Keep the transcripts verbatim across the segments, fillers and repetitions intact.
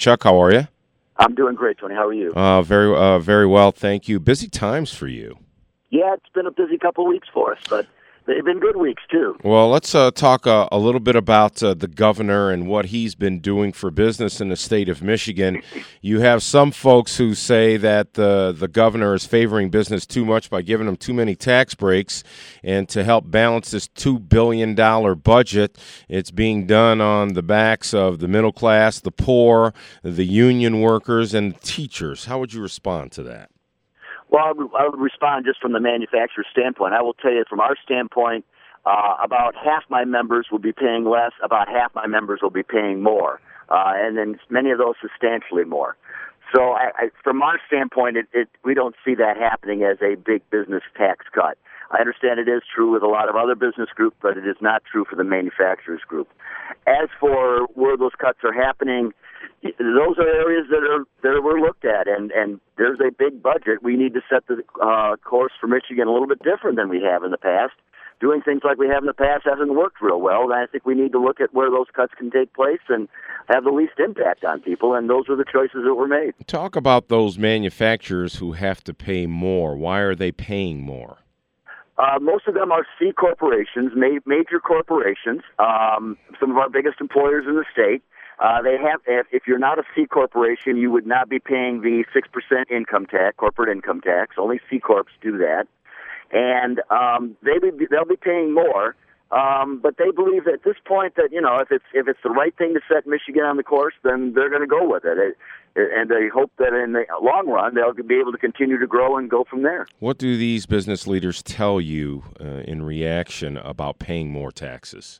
Chuck. How are you? I'm doing great, Tony. How are you? Uh, very, uh, very well, thank you. Busy times for you. Yeah, it's been a busy couple of weeks for us, but they've been good weeks, too. Well, let's uh, talk uh, a little bit about uh, the governor and what he's been doing for business in the state of Michigan. You have some folks who say that the, the governor is favoring business too much by giving them too many tax breaks, and to help balance this two billion dollars budget, it's being done on the backs of the middle class, the poor, the union workers, and teachers. How would you respond to that? Well, I would, I would respond just from the manufacturer's standpoint. I will tell you, from our standpoint, uh, about half my members will be paying less, about half my members will be paying more, uh, and then many of those substantially more. So I, I, from our standpoint, it, it, we don't see that happening as a big business tax cut. I understand it is true with a lot of other business groups, but it is not true for the manufacturers group. As for where those cuts are happening, those are areas that are that were looked at, and, and there's a big budget. We need to set the uh, course for Michigan a little bit different than we have in the past. Doing things like we have in the past hasn't worked real well, and I think we need to look at where those cuts can take place and have the least impact on people, and those are the choices that were made. Talk about those manufacturers who have to pay more. Why are they paying more? Uh, most of them are C corporations, ma- major corporations, um, some of our biggest employers in the state. Uh, they have, if, if you're not a C corporation, you would not be paying the six percent income tax, corporate income tax. Only C corps do that. And um, they be, they'll be paying more. Um, but they believe at this point that, you know, if it's if it's the right thing to set Michigan on the course, then they're going to go with it. it. And they hope that in the long run, they'll be able to continue to grow and go from there. What do these business leaders tell you uh, in reaction about paying more taxes?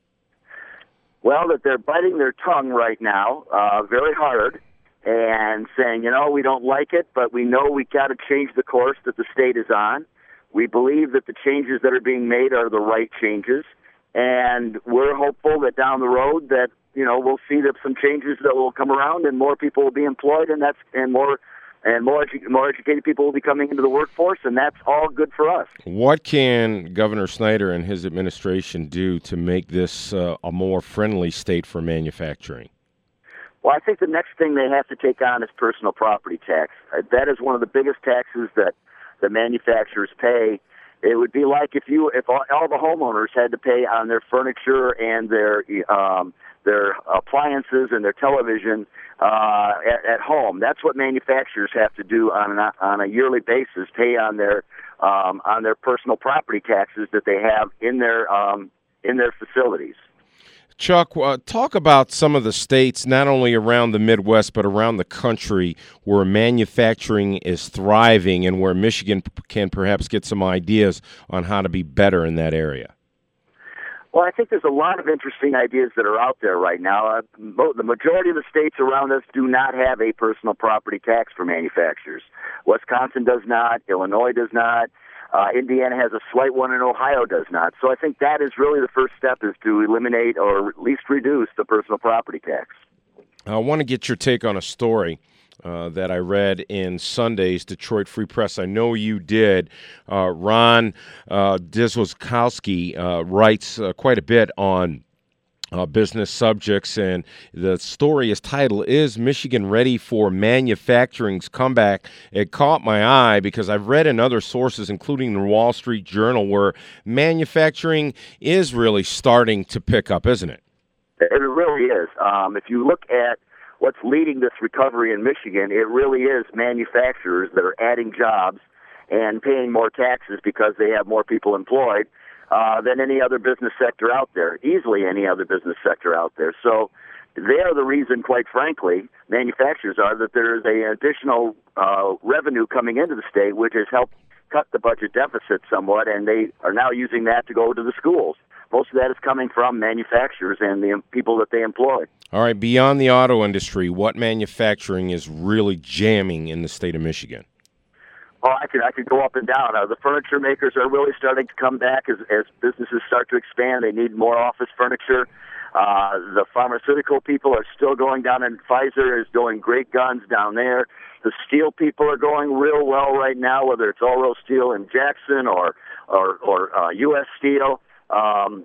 Well, that they're biting their tongue right now uh, very hard and saying, you know, we don't like it, but we know we got to change the course that the state is on. We believe that the changes that are being made are the right changes. And we're hopeful that down the road that, you know, we'll see that some changes that will come around and more people will be employed, and that's and more and more edu- more educated people will be coming into the workforce, and that's all good for us. What can Governor Snyder and his administration do to make this uh, a more friendly state for manufacturing? Well, I think the next thing they have to take on is personal property tax. Uh, that is one of the biggest taxes that the manufacturers pay. It would be like if you, if all, all the homeowners had to pay on their furniture and their um, their appliances and their television uh, at, at home. That's what manufacturers have to do on an, on a yearly basis, pay on their um, on their personal property taxes that they have in their um, in their facilities. Chuck, uh, talk about some of the states, not only around the Midwest, but around the country, where manufacturing is thriving and where Michigan p- can perhaps get some ideas on how to be better in that area. Well, I think there's a lot of interesting ideas that are out there right now. Uh, mo- the majority of the states around us do not have a personal property tax for manufacturers. Wisconsin does not. Illinois does not. Uh, Indiana has a slight one, and Ohio does not. So I think that is really the first step, is to eliminate or at least reduce the personal property tax. I want to get your take on a story uh, that I read in Sunday's Detroit Free Press. I know you did. Uh, Ron uh, Dyswakowski uh, writes uh, quite a bit on Uh, business subjects, and the story is titled, "Is Michigan Ready for Manufacturing's Comeback?" It caught my eye because I've read in other sources, including the Wall Street Journal, where manufacturing is really starting to pick up, isn't it? It really is. Um, if you look at what's leading this recovery in Michigan, it really is manufacturers that are adding jobs and paying more taxes because they have more people employed Uh, than any other business sector out there, easily any other business sector out there. So they are the reason, quite frankly, manufacturers are, that there is an additional uh, revenue coming into the state, which has helped cut the budget deficit somewhat, and they are now using that to go to the schools. Most of that is coming from manufacturers and the people that they employ. All right, beyond the auto industry, what manufacturing is really jamming in the state of Michigan? Oh, I could I could go up and down. Uh, the furniture makers are really starting to come back as, as businesses start to expand. They need more office furniture. Uh, the pharmaceutical people are still going down, and Pfizer is doing great guns down there. The steel people are going real well right now, whether it's Oro Steel in Jackson or or, or uh, U S Steel. Um, the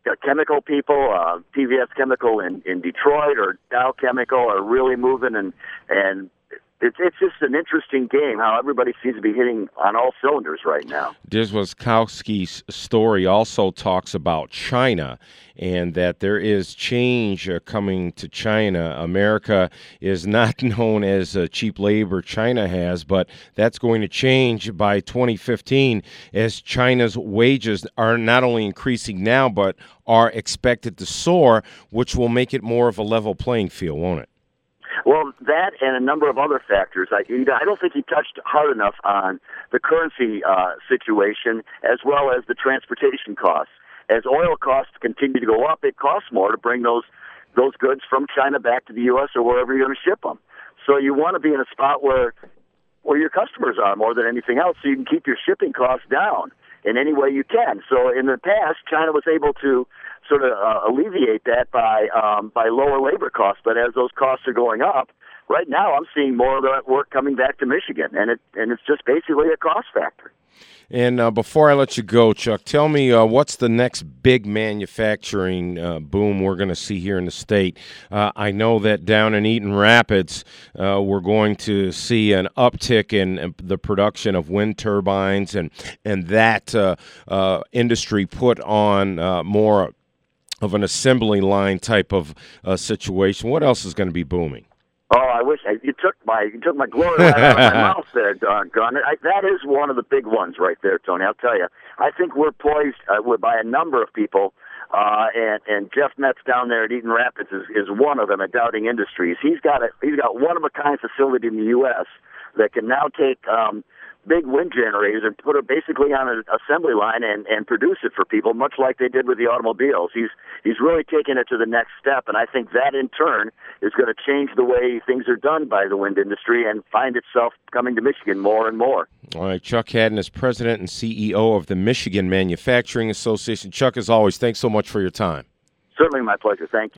uh, chemical people, uh, T V S Chemical in, in Detroit or Dow Chemical are really moving, and and it's it's just an interesting game how everybody seems to be hitting on all cylinders right now. Diz Witkowski's story also talks about China and that there is change uh, coming to China. America is not known as uh, cheap labor China has, but that's going to change by twenty fifteen as China's wages are not only increasing now but are expected to soar, which will make it more of a level playing field, won't it? Well, that and a number of other factors. I, I don't think he touched hard enough on the currency uh, situation as well as the transportation costs. As oil costs continue to go up, it costs more to bring those those goods from China back to the U S or wherever you're going to ship them. So you want to be in a spot where where your customers are more than anything else, so you can keep your shipping costs down in any way you can. So in the past, China was able to sort of uh, alleviate that by um, by lower labor costs. But as those costs are going up, right now I'm seeing more of that work coming back to Michigan, and it and it's just basically a cost factor. And uh, before I let you go, Chuck, tell me uh, what's the next big manufacturing uh, boom we're going to see here in the state? Uh, I know that down in Eaton Rapids, uh, we're going to see an uptick in, in the production of wind turbines, and and that uh, uh, industry put on uh, more of an assembly line type of uh, situation. What else is going to be booming? Oh, I wish I, you took my you took my glory right out of my mouth there, doggone it. I, that is one of the big ones right there, Tony. I'll tell you. I think we're poised uh, by a number of people, uh, and and Jeff Metz down there at Eaton Rapids is, is one of them at Dowding Industries. He's got a he's got one of a kind facility in the U S that can now take um, big wind generators and put it basically on an assembly line and, and produce it for people, much like they did with the automobiles. He's he's really taken it to the next step, and I think that in turn is going to change the way things are done by the wind industry and find itself coming to Michigan more and more. All right, Chuck Hadden is president and C E O of the Michigan Manufacturing Association. Chuck, as always, thanks so much for your time. Certainly my pleasure. Thank you.